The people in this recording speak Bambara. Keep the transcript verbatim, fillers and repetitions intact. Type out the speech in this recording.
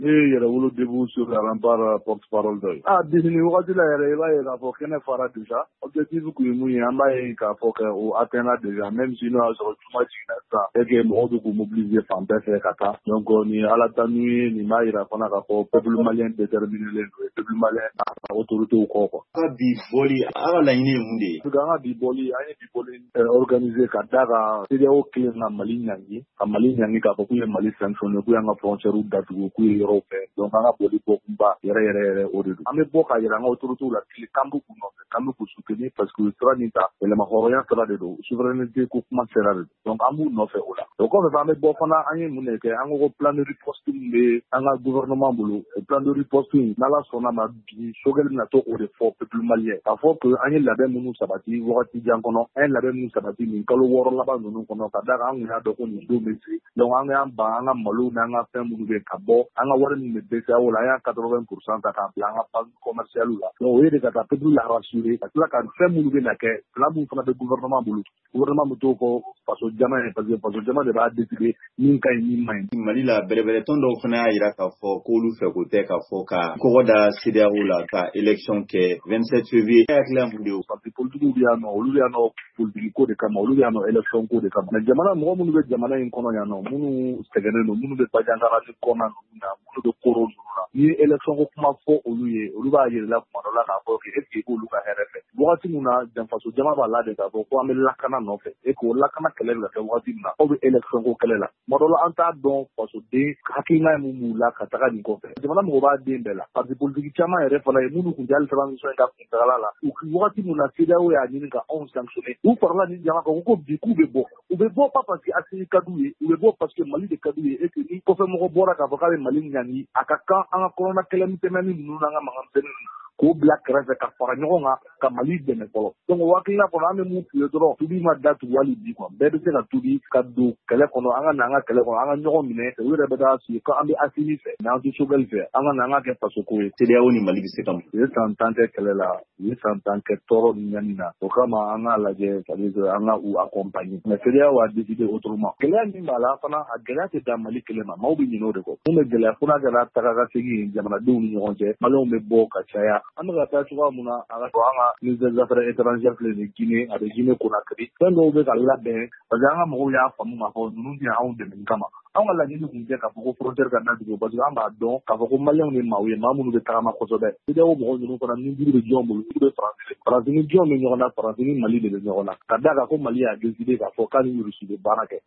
ne yɛrɛ wolo debu sur la rempart porte-parole dɔ ye. A défini wagati la yɛrɛ i b'a ye k'a fɔ kɛnɛ fara déjà objectif kun ye mun ye an b'a ye k'a fɔ kɛ o atteindra déjà même si n'o y'a sɔrɔ juma jiginna sisan et que mɔgɔw bɛ k'u mobiliser fan bɛɛ fɛ ka taa donc nin ala tanu ye nin b'a yira fana k'a fɔ peuple malien déterminé len don peuple malien a autorités kɔ quoi. Ka bi bɔli a ka laɲini ye mun de ye? Parce que an ka bi bɔli an ye bi bɔli organiser ka da ka C E D E A O kelen ka Mali ɲangi ka Mali ɲangi k'a fɔ k'u ye Mali sanctionné k'u y'an ka frontières datugu k'u ye yɔrɔw fɛ donc an ka bɔli bɔkunba yɛrɛ yɛrɛ yɛrɛ o de don. An bɛ bɔ ka yira an ka autorités la tile k'an bɛ k'u nɔfɛ k'an bɛ k'u soutenir parce que sira nin ta yɛlɛma hɔrɔnya sira de don souveraineté ko kuma sera de don donc an b'u nɔfɛ o la. O kɔfɛ an bɛ bɔ fana an ye mun de kɛ an ko plan de riposte min bɛ an ka gouvernement bolo plan de riposte in n'Ala sɔnna ma bi Sogɛli bɛna to o de fɔ peuple malien k'a fɔ que an ye labɛn minnu sabati wagati jan kɔnɔ an ye labɛn minnu sabati nin kalo wɔɔrɔ laban ninnu kɔnɔ ka da kan an kun y'a dɔn ko nin don bɛ se donc an y'an ban an ka malo n'an ka fɛn minnu bɛ ka bɔ an ka wari min bɛ B C E A O la an y'a quatre-vingts pour cent ta k'a bila an ka banque commerciale la donc o ye de ka taa peuple la rassurer ka tila ka fɛn minnu bɛ na kɛ plan minnu fana bɛ gouvernement bolo gouvernement bɛ t'o fɔ faso jama ye parce que faso jama de b'a décider min ka ɲi min man ɲi. Mali la bɛrɛbɛrɛtɔn dɔw fana y'a jira k'a fɔ k'olu fɛ ko tɛ k'a fɔ ka kɔgɔ da C E D E A O la ka élection kɛ vingt-sept février e hakili la mun de ye o? Parti politique bɛ yan nɔ olu bɛ yan nɔ politique ko de kama olu bɛ yan nɔ élection ko de kama mais jamana mɔgɔ minnu bɛ jamana in kɔnɔ yan nɔ minnu sɛgɛnnen don minnu bɛ bajankaran ni kɔnɔna ninnu na minnu bɛ koro ninnu na ni ye élection ko kuma fɔ olu ye olu b'a yirala kuma dɔ la k'a fɔ que est ce que k'olu ka hɛrɛ fɛ wagati min na janfaso jama b'a la de k'a fɔ ko an bɛ lakana nɔfɛ et que o lakana kɛlɛ bɛ kɛ wagati min na aw bɛ élection ko kɛlɛ la tuma dɔ la an t'a dɔn fasoden hakilina min b'u la ka taga nin kɔfɛ jamana mɔgɔ b'a den bɛɛ la parti politique caman yɛrɛ fana ye minnu kun tɛ hali transition ka kuntagala la u wagati min na C E D E A O y'a ɲini ka anw sanctionné u farala ni jama kan ko bi k'u bɛ bɔ u bɛ bɔ pas parce que Assimi ka d'u ye u bɛ bɔ parce que Mali de ka d'u ye et que ni kɔfɛ mɔgɔ bɔra k'a fɔ k'a bɛ Mali ɲangi a ka kan an ka kɔnɔna kɛlɛmisɛnnin ninnu n'an ka mankanmisɛnnin k'o bila kɛrɛfɛ ka fara ɲɔgɔn kan ka Mali dɛmɛ fɔlɔ donc o hakilina kɔnɔ an bɛ mun f'i ye dɔrɔn tubi ma datugu hali bi quoi bɛɛ bɛ se ka tubi ka don kɛlɛ kɔnɔ an ka na an ka kɛlɛ kɔnɔ an ka ɲɔgɔn minɛ u yɛrɛ bɛ taa f'i ye ko an bɛ Assimi fɛ mais an tɛ Sogɛli fɛ an ka na an ka kɛ faso ko ye. C E D E A O ni Mali bɛ se ka mun? U ye san tan kɛ kɛlɛ la u ye san tan kɛ tɔɔrɔ ni ɲani na o kama an k'a lajɛ c'est-à-dire an ka u accompagner mais C E D E A O a décidé autrement gɛlɛya min b'a la fana a gɛlɛya tɛ dan Mali kelen ma maaw bɛ ɲinɛ o de kɔ mun bɛ gɛlɛya fo n'a kɛra taga ka segin jamanadenw ni ɲɔgɔn cɛ maliyɛnw bɛ bɔ ka caya an bɛ ka taa cogoya mun na an ka an ka ministère des affaires étrangères filɛ nin Guinée a bɛ Guinée Conakry fɛn dɔw bɛ ka labɛn parce que an ka mɔgɔw y'a faamu k'a fɔ ninnu tɛ anw dɛmɛ nin kama anw ka laɲini kun tɛ k'a fɔ ko frontière ka datugu parce que an b'a dɔn k'a fɔ ko maliyɛnw ye maaw ye maa minnu bɛ tagama kosɛbɛ C E D E A O mɔgɔw ninnu fana ni jiri bɛ jɔn bolo jiri bɛ Faransi Faransi ni jɔn bɛ ɲɔgɔn na Faransi ni Mali de bɛ ɲɔgɔn na ka d'a kan ko Mali y'a décidé k'a fɔ k'a ni Russie bɛ baara kɛ